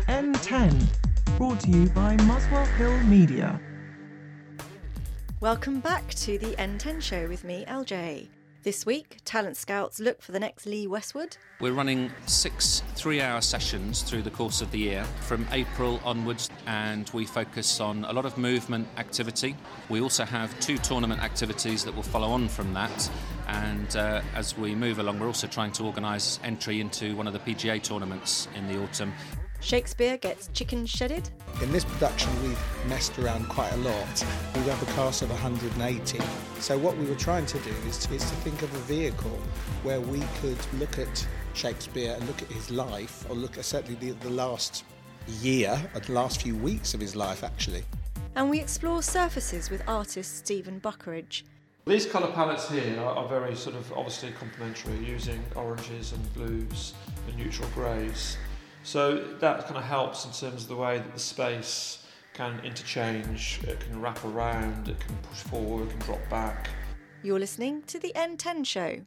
N10, brought to you by Muswell Hill Media. Welcome back to the N10 show with me, LJ. This week, Talent Scouts look for the next Lee Westwood. We're running 6 3-hour sessions through the course of the year from April onwards, and we focus on a lot of movement activity. We also have 2 tournament activities that will follow on from that, and as we move along, we're also trying to organise entry into one of the PGA tournaments in the autumn. Shakespeare gets chicken shedded. In this production, we've messed around quite a lot. We have a cast of 180. So what we were trying to do is to think of a vehicle where we could look at Shakespeare and look at his life, or look at certainly the last year, the last few weeks of his life, actually. And we explore surfaces with artist Stephen Buckeridge. These colour palettes here are very sort of obviously complementary, using oranges and blues and neutral greys. So that kind of helps in terms of the way that the space can interchange, it can wrap around, it can push forward, it can drop back. You're listening to the N10 show.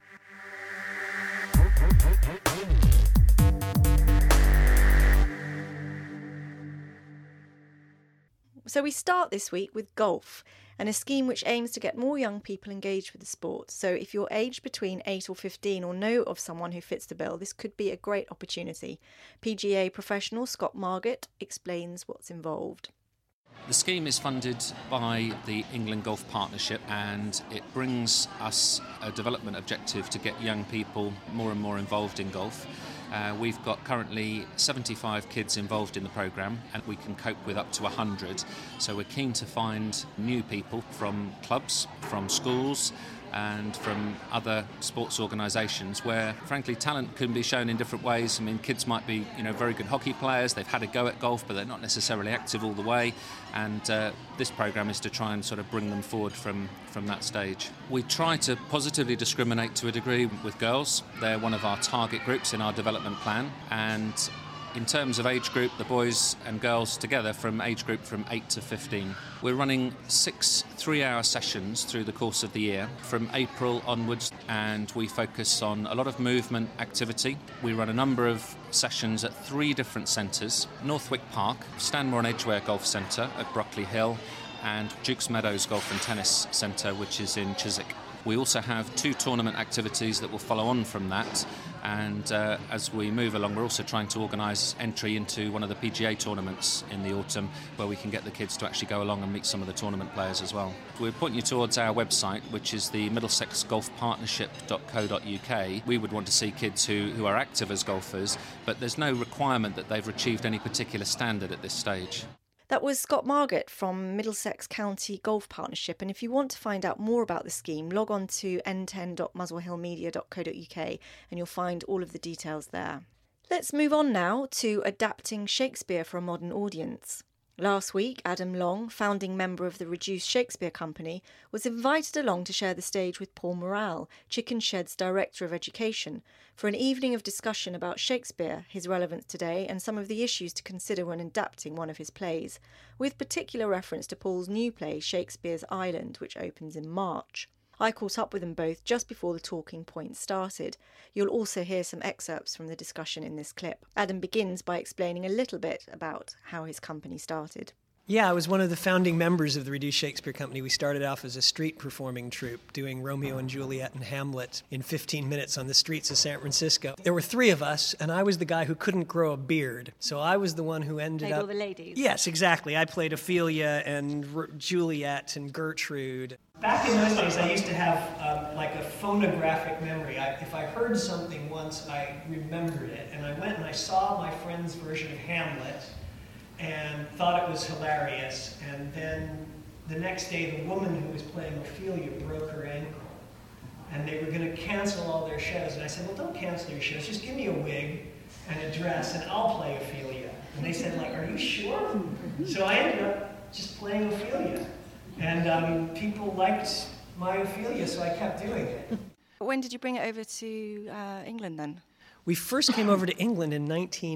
So we start this week with golf, and a scheme which aims to get more young people engaged with the sport. So if you're aged between 8 or 15 or know of someone who fits the bill, this could be a great opportunity. PGA professional Scott Margett explains what's involved. The scheme is funded by the England Golf Partnership, and it brings us a development objective to get young people more and more involved in golf. We've got currently 75 kids involved in the programme, and we can cope with up to 100. So we're keen to find new people from clubs, from schools and from other sports organisations where, frankly, talent can be shown in different ways. I mean, kids might be, very good hockey players, they've had a go at golf, but they're not necessarily active all the way. And this programme is to try and sort of bring them forward from that stage. We try to positively discriminate to a degree with girls. They're one of our target groups in our development plan. And in terms of age group, the boys and girls together from age group from 8 to 15. We're running 6 3-hour sessions through the course of the year from April onwards, and we focus on a lot of movement activity. We run a number of sessions at 3 different centres: Northwick Park, Stanmore and Edgware Golf Centre at Brockley Hill, and Dukes Meadows Golf and Tennis Centre, which is in Chiswick. We also have 2 tournament activities that will follow on from that, and as we move along, we're also trying to organise entry into one of the PGA tournaments in the autumn, where we can get the kids to actually go along and meet some of the tournament players as well. We'll point you towards our website, which is the middlesexgolfpartnership.co.uk. We would want to see kids who are active as golfers, but there's no requirement that they've achieved any particular standard at this stage. That was Scott Margett from Middlesex County Golf Partnership, and if you want to find out more about the scheme, log on to n10.muswellhillmedia.co.uk and you'll find all of the details there. Let's move on now to adapting Shakespeare for a modern audience. Last week, Adam Long, founding member of the Reduced Shakespeare Company, was invited along to share the stage with Paul Morrell, Chicken Shed's Director of Education, for an evening of discussion about Shakespeare, his relevance today, and some of the issues to consider when adapting one of his plays, with particular reference to Paul's new play, Shakespeare's Island, which opens in March. I caught up with them both just before the talking points started. You'll also hear some excerpts from the discussion in this clip. Adam begins by explaining a little bit about how his company started. Yeah, I was one of the founding members of the Reduced Shakespeare Company. We started off as a street performing troupe, doing Romeo and Juliet and Hamlet in 15 minutes on the streets of San Francisco. There were 3 of us, and I was the guy who couldn't grow a beard. So I was the one who ended up... all the ladies. Yes, exactly. I played Ophelia and Juliet and Gertrude. Back in those days, I used to have like a phonographic memory. If I heard something once, I remembered it. And I went and I saw my friend's version of Hamlet and thought it was hilarious. And then the next day, the woman who was playing Ophelia broke her ankle. And they were going to cancel all their shows. And I said, well, don't cancel your shows. Just give me a wig and a dress, and I'll play Ophelia. And they said, like, are you sure? So I ended up just playing Ophelia. And people liked my Ophelia, so I kept doing it. When did you bring it over to England then? We first came over to England in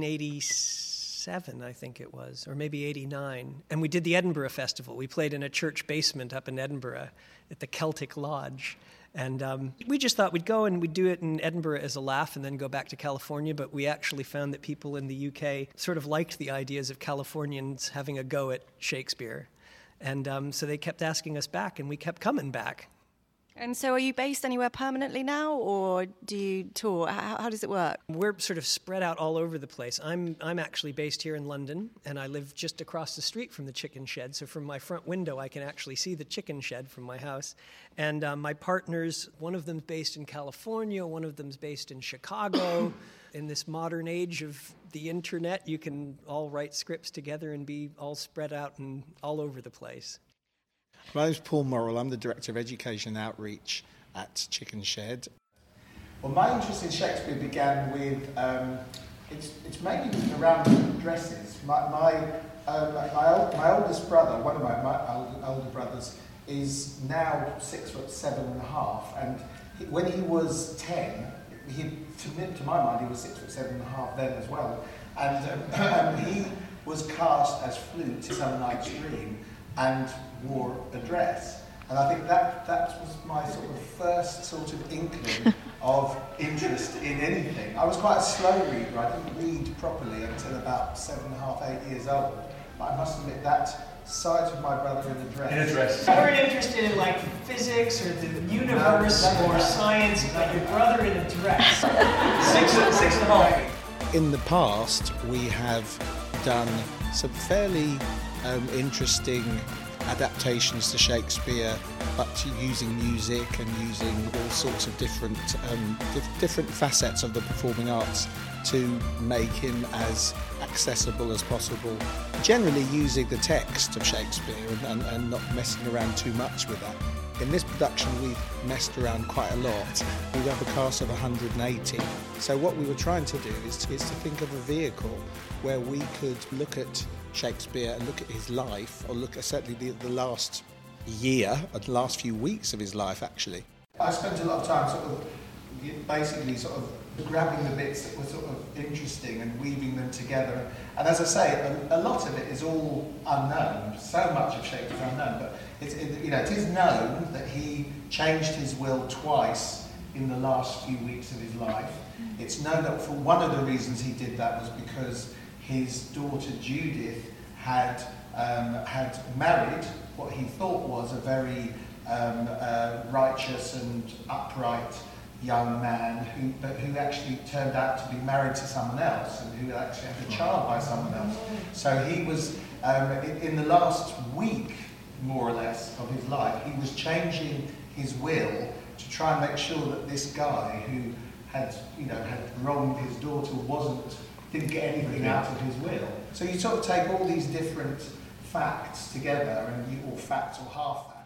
1987, I think it was, or maybe 89. And we did the Edinburgh Festival. We played in a church basement up in Edinburgh at the Celtic Lodge. And we just thought we'd go and we'd do it in Edinburgh as a laugh and then go back to California, but we actually found that people in the UK sort of liked the ideas of Californians having a go at Shakespeare. And so they kept asking us back, and we kept coming back. And so are you based anywhere permanently now, or do you tour? How does it work? We're sort of spread out all over the place. I'm actually based here in London, and I live just across the street from the chicken shed. So from my front window, I can actually see the chicken shed from my house. And my partners, one of them's based in California, one of them's based in Chicago. In this modern age of the internet, you can all write scripts together and be all spread out and all over the place. My name's Paul Morrill. I'm the Director of Education and Outreach at Chicken Shed. Well, my interest in Shakespeare began with, it's mainly around dresses. My oldest brother, one of my older brothers, is now 6'7.5", and when he was 10, to my mind, he was 6'7.5" then as well, and he was cast as Flute in Summer Night's Dream, and wore a dress. And I think that was my sort of first sort of inkling of interest in anything. I was quite a slow reader. I didn't read properly until about 7.5, 8 years old. But I must admit that sight of my brother in a dress. In a dress. You were interested in like physics or the universe or science, but your brother in a dress. 6'5". In the past, we have done some fairly interesting adaptations to Shakespeare, but using music and using all sorts of different facets of the performing arts to make him as accessible as possible. Generally using the text of Shakespeare and not messing around too much with that. In this production, we've messed around quite a lot. We have a cast of 180. So what we were trying to do is to think of a vehicle where we could look at Shakespeare and look at his life, or look at certainly the last year, or the last few weeks of his life, actually. I spent a lot of time sort of basically sort of grabbing the bits that were sort of interesting and weaving them together. And as I say, a lot of it is all unknown. So much of Shakespeare is unknown, but it is known that he changed his will twice in the last few weeks of his life. It's known that for one of the reasons he did that was because his daughter Judith had married what he thought was a very righteous and upright young man who actually turned out to be married to someone else and who actually had a child by someone else. So he was, in the last week, more or less, of his life, he was changing his will to try and make sure that this guy who had wronged his daughter didn't get anything out of his will. So you sort of take all these different facts together, or facts or half that,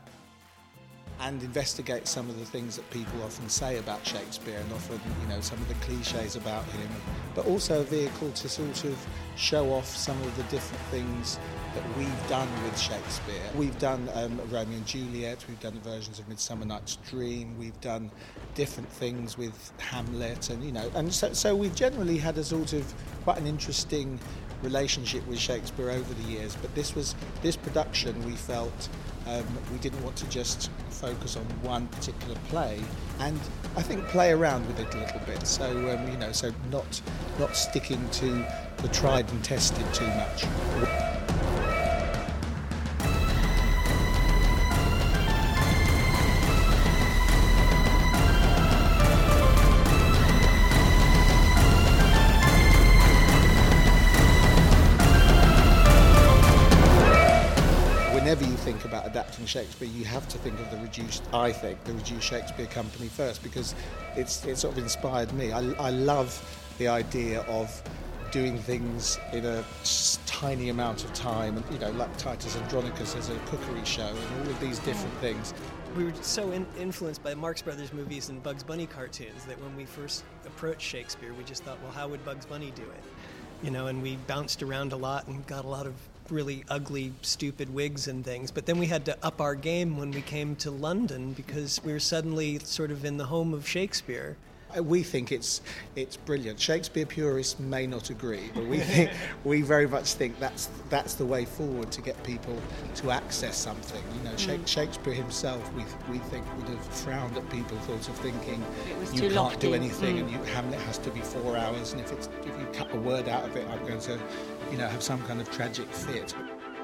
and investigate some of the things that people often say about Shakespeare and often, some of the cliches about him, but also a vehicle to sort of show off some of the different things that we've done with Shakespeare. We've done Romeo and Juliet, we've done versions of Midsummer Night's Dream, we've done different things with Hamlet, and so we've generally had a sort of quite an interesting relationship with Shakespeare over the years. But this production, we felt we didn't want to just focus on one particular play, and I think play around with it a little bit. So so not sticking to the tried and tested too much. Whenever you think about adapting Shakespeare, you have to think of the reduced Shakespeare Company first, because it's sort of inspired me. I love the idea of doing things in a tiny amount of time, and like Titus Andronicus as a cookery show, and all of these different things. We were so influenced by Marx Brothers movies and Bugs Bunny cartoons that when we first approached Shakespeare, we just thought, well, how would Bugs Bunny do it? And we bounced around a lot and got a lot of really ugly, stupid wigs and things. But then we had to up our game when we came to London, because we were suddenly sort of in the home of Shakespeare. We think it's brilliant. Shakespeare purists may not agree, but we very much think that's the way forward to get people to access something. Shakespeare himself, we think, would have frowned at people sort of thinking you can't do anything, and Hamlet has to be 4 hours, and if you cut a word out of it, I'm going to, have some kind of tragic fit.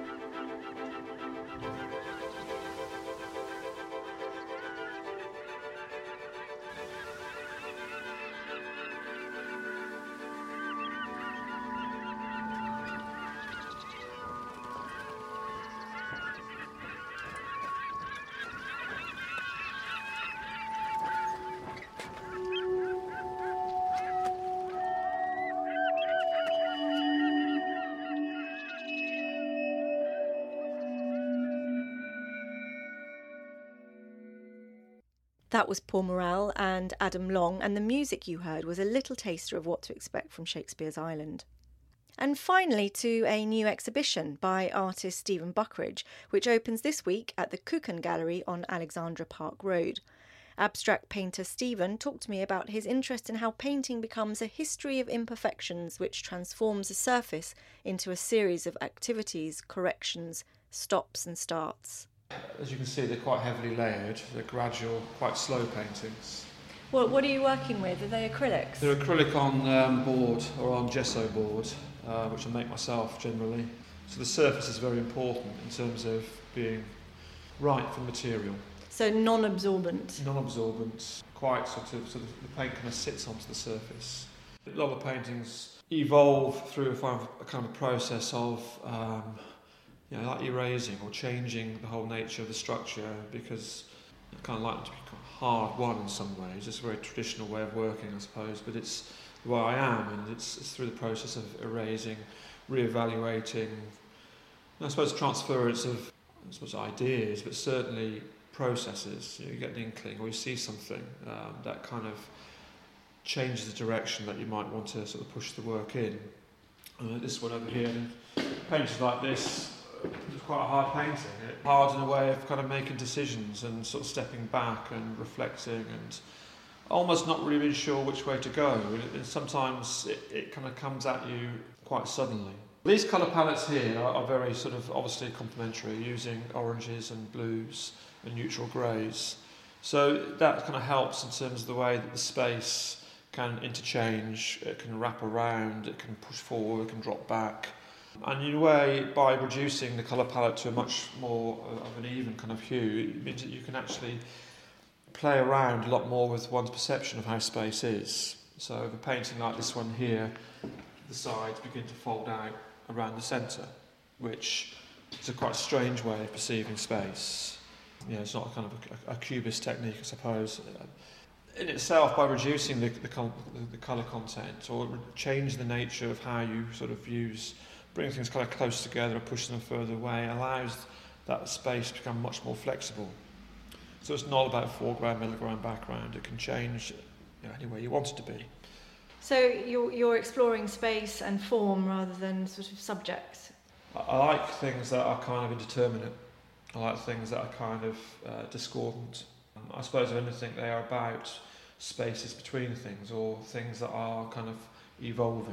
That was Paul Morrell and Adam Long, and the music you heard was a little taster of what to expect from Shakespeare's Island. And finally to a new exhibition by artist Stephen Buckridge, which opens this week at the Kuchen Gallery on Alexandra Park Road. Abstract painter Stephen talked to me about his interest in how painting becomes a history of imperfections which transforms a surface into a series of activities, corrections, stops and starts. As you can see, they're quite heavily layered. They're gradual, quite slow paintings. Well, what are you working with? Are they acrylics? They're acrylic on board or on gesso board, which I make myself generally. So the surface is very important in terms of being right for material. So non-absorbent? Non-absorbent, quite sort of the paint kind of sits onto the surface. A lot of paintings evolve through a kind of process of like erasing or changing the whole nature of the structure, because I kind of like it to be hard won in some ways. It's a very traditional way of working, I suppose, but it's the way I am, and it's through the process of erasing, re-evaluating, I suppose transference of ideas, but certainly processes. You get an inkling or you see something that kind of changes the direction that you might want to sort of push the work in. This one over here, paintings like this, it's quite a hard painting. Hard in a way of kind of making decisions and sort of stepping back and reflecting and almost not really being sure which way to go. And sometimes it kind of comes at you quite suddenly. These colour palettes here are very sort of obviously complementary, using oranges and blues and neutral greys. So that kind of helps in terms of the way that the space can interchange, it can wrap around, it can push forward, it can drop back. And in a way, by reducing the colour palette to a much more of an even kind of hue, it means that you can actually play around a lot more with one's perception of how space is. So with a painting like this one here, the sides begin to fold out around the centre, which is a quite strange way of perceiving space. It's not a kind of a cubist technique, I suppose. In itself, by reducing the colour content or change the nature of how you sort of bring things kind of close together and push them further away, allows that space to become much more flexible. So it's not about foreground, middle ground, background. It can change any way you want it to be. So you're exploring space and form rather than sort of subjects? I like things that are kind of indeterminate. I like things that are kind of discordant. I suppose if anything, they are about spaces between things or things that are kind of evolving.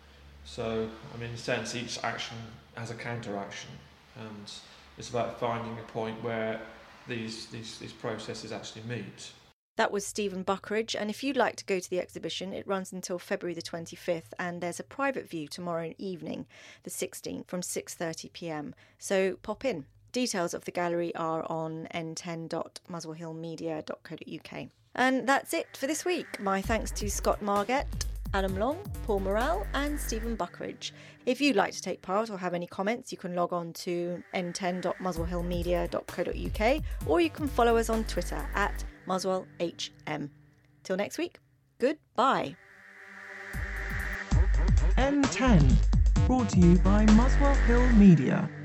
So, in a sense, each action has a counter-action, and it's about finding a point where these processes actually meet. That was Stephen Buckridge, and if you'd like to go to the exhibition, it runs until February the 25th, and there's a private view tomorrow evening, the 16th, from 6:30pm. So pop in. Details of the gallery are on n10.muswellhillmedia.co.uk. And that's it for this week. My thanks to Scott Margett, Adam Long, Paul Morrell and Stephen Buckridge. If you'd like to take part or have any comments, you can log on to n10.muswellhillmedia.co.uk or you can follow us on Twitter at MuswellHM. Till next week, goodbye. N10, brought to you by Muswell Hill Media.